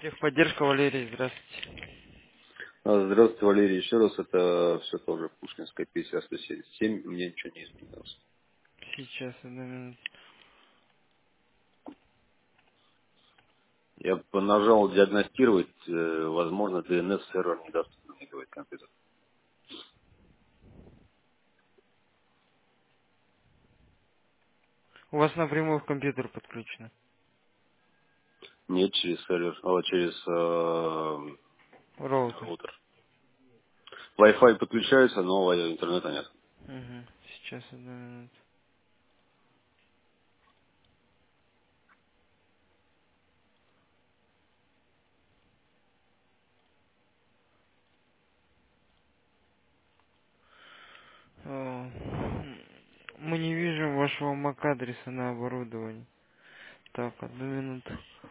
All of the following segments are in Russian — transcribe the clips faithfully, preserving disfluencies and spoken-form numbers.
Техподдержка, Валерий, здравствуйте. А, Здравствуйте, Валерий. Еще раз, это все тоже Пушкинская пятьдесят сто семьдесят семь, у меня ничего не изменилось. Сейчас, одну минуту. Я бы нажал диагностировать, э, возможно, ди эн эс сервер недоступен, мне говорит компьютер. У вас напрямую в компьютер подключено. Нет, через сервер, а через э, Роутер. роутер. Wi-Fi подключается, но интернета нет. Угу. Сейчас, одну минуту. О, Мы не видим вашего эм эй си-адреса на оборудовании. Так, одну минуту.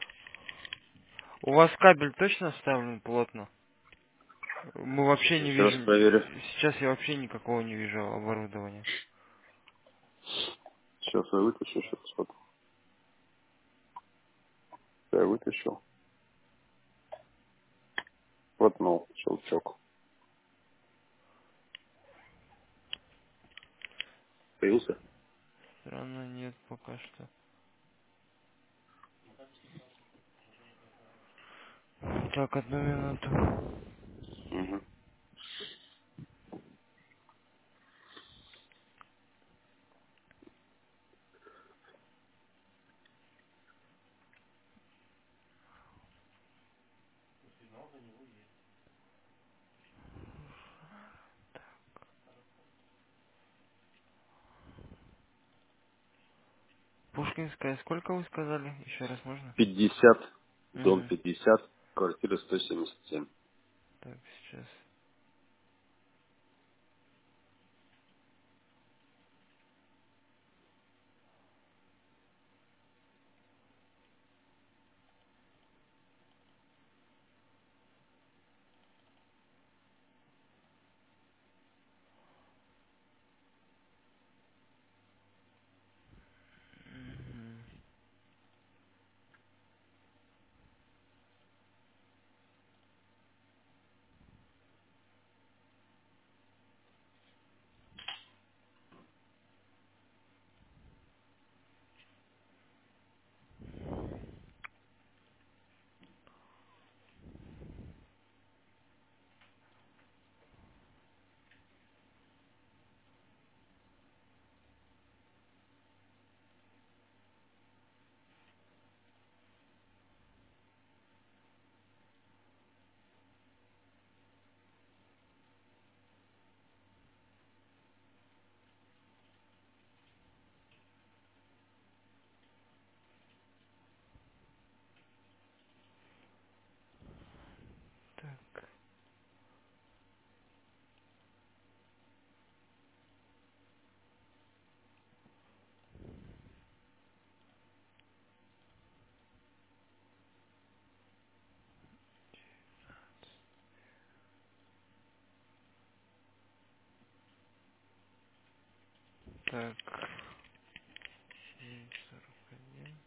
У вас кабель точно вставлен плотно? Мы вообще не Еще раз видим, проверю. сейчас я вообще никакого не вижу оборудования. Сейчас я вытащу, сейчас посмотрю. Я вытащил. Воткнул, щелчок. Появился? Странно, нет пока что. Так, одну минуту. Угу. Пушкинская, сколько вы сказали? Еще раз можно? пятьдесят, дом Угу. пятьдесят, квартира сто семьдесят семь. Так, сейчас. Мгм. Так, так. девять сорок один.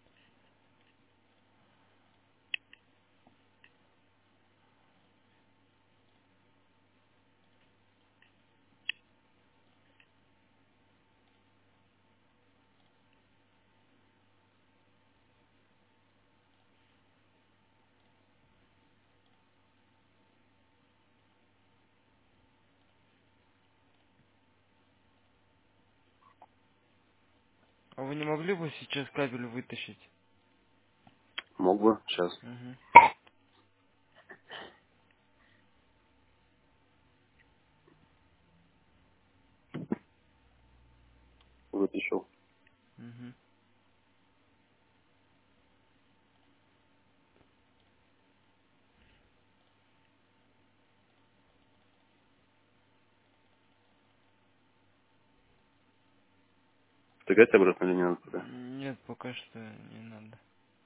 А вы не могли бы сейчас кабель вытащить? Мог бы, сейчас Угу. вытащил. Угу. Втыкать обратно или не надо пока? Нет, пока что не надо.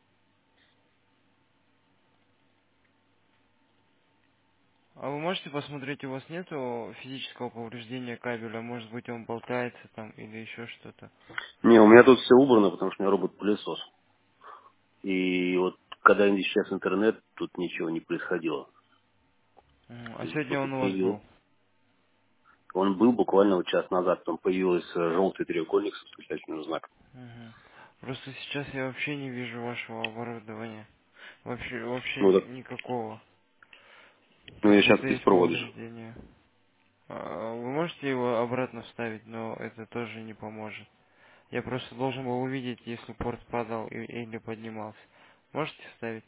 А вы можете посмотреть, у вас нету физического повреждения кабеля? Может быть, он болтается там или еще что-то? Не, у меня тут все убрано, потому что у меня робот-пылесос. И вот когда исчез интернет, тут ничего не происходило. Мгм. А То есть сегодня вот он у вас появился. был? Он был буквально вот час назад, потом появился желтый треугольник с восклицательным знаком. Мгм. Просто сейчас я вообще не вижу вашего оборудования. Вообще, вообще Ну, ни- так, никакого. ну я сейчас Какое-то без есть провода же. повреждение. А, Вы можете его обратно вставить, но это тоже не поможет. Я просто должен был увидеть, если порт падал и- или поднимался. Можете вставить?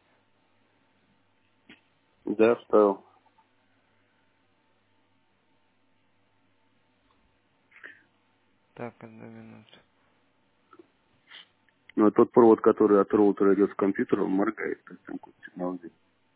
Да, вставил. Так, одну минуту. Но тот провод, который от роутера идет в компьютер, он моргает. То есть там какой-то сигнал идет.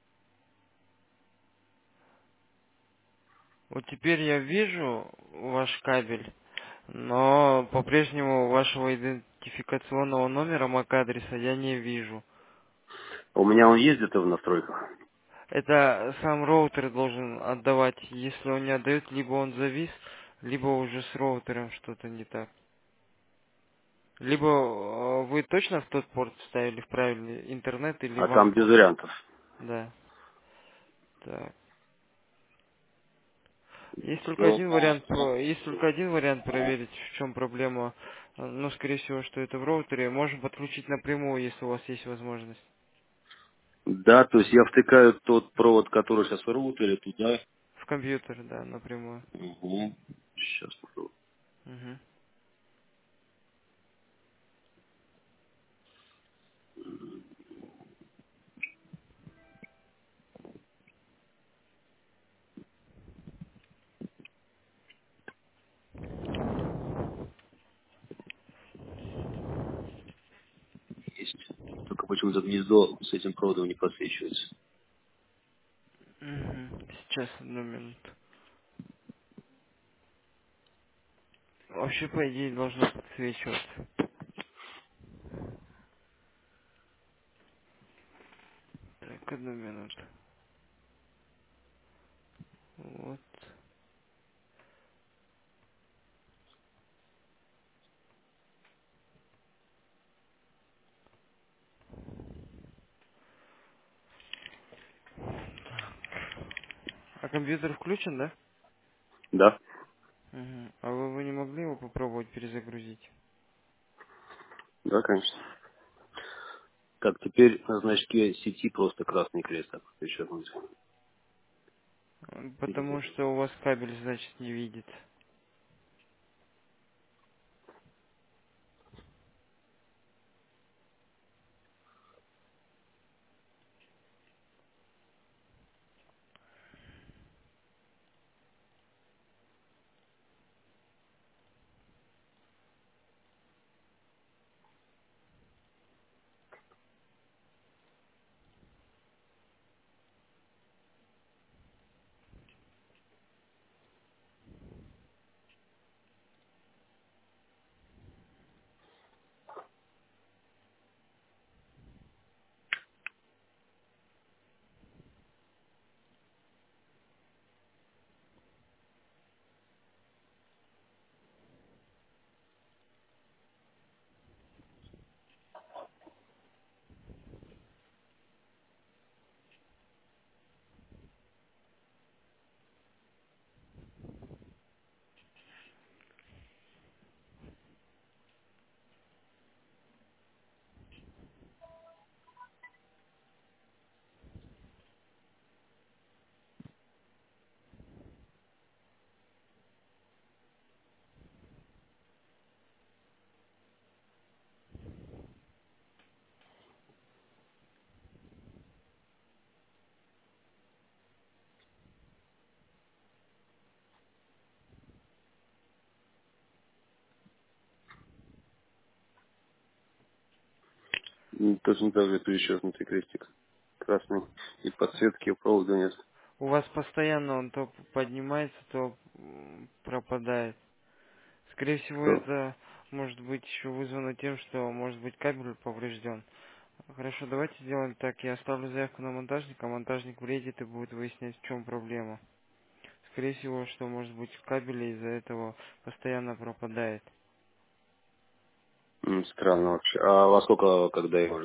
Вот теперь я вижу ваш кабель, но по-прежнему вашего идентификационного номера MAC-адреса я не вижу. А у меня он есть где-то в настройках. Это сам роутер должен отдавать. Если он не отдает, либо он завис, либо уже с роутером что-то не так. Либо э, вы точно в тот порт вставили в правильный интернет, или А вам там без по... вариантов. Да. Так. Есть только Ну, один вариант, про- есть только один вариант проверить, в чем проблема. Э, Ну, скорее всего, что это в роутере. Можем подключить напрямую, если у вас есть возможность. да, то есть я втыкаю тот провод, который сейчас в роутере, туда. В компьютер, да, напрямую. Угу. Сейчас попробую. Мгм. Есть. Только почему-то гнездо с этим проводом не подсвечивается. Мгм. Сейчас, одну минуту. Вообще, по идее, должно подсвечиваться. Так, одну минуту. Вот. А компьютер включен, да? Да? Мгм. А вы, вы не могли его попробовать перезагрузить? Да, конечно. Так, теперь на значке сети просто красный крест так вот еще один. М, Потому что у вас кабель, значит, не видит. Ну, точно так же тут еще внутри крестик. Красный. И подсветки провода нет. У вас постоянно он то поднимается, то м, пропадает. Скорее всего, Что? это может быть еще вызвано тем, что может быть кабель поврежден. Хорошо, давайте сделаем так. Я оставлю заявку на монтажника, монтажник приедет и будет выяснять, в чем проблема. Скорее всего, что может быть в кабеле из-за этого постоянно пропадает. М, Странно вообще. А во сколько, когда его ждать?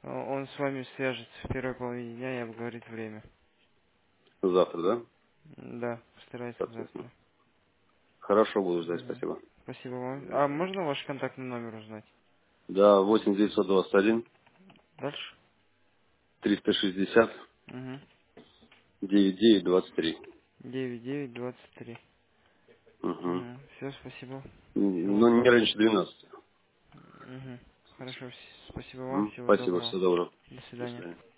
Э, Он с вами свяжется в первой половине дня и обговорит время. Завтра, да? М, Да, постарается Соответственно. завтра. Хорошо, буду ждать, Да. спасибо. Спасибо вам. А можно ваш контактный номер узнать? Да, восемь девятьсот двадцать один Дальше? триста шестьдесят Угу. девять девять двадцать три. девять девять двадцать три. Угу. Угу. Все, спасибо. Всего Но не доброго. раньше двенадцати. Угу. Хорошо, вс- спасибо вам, Мгм. всего Спасибо, доброго. всего доброго. До До свидания. свидания.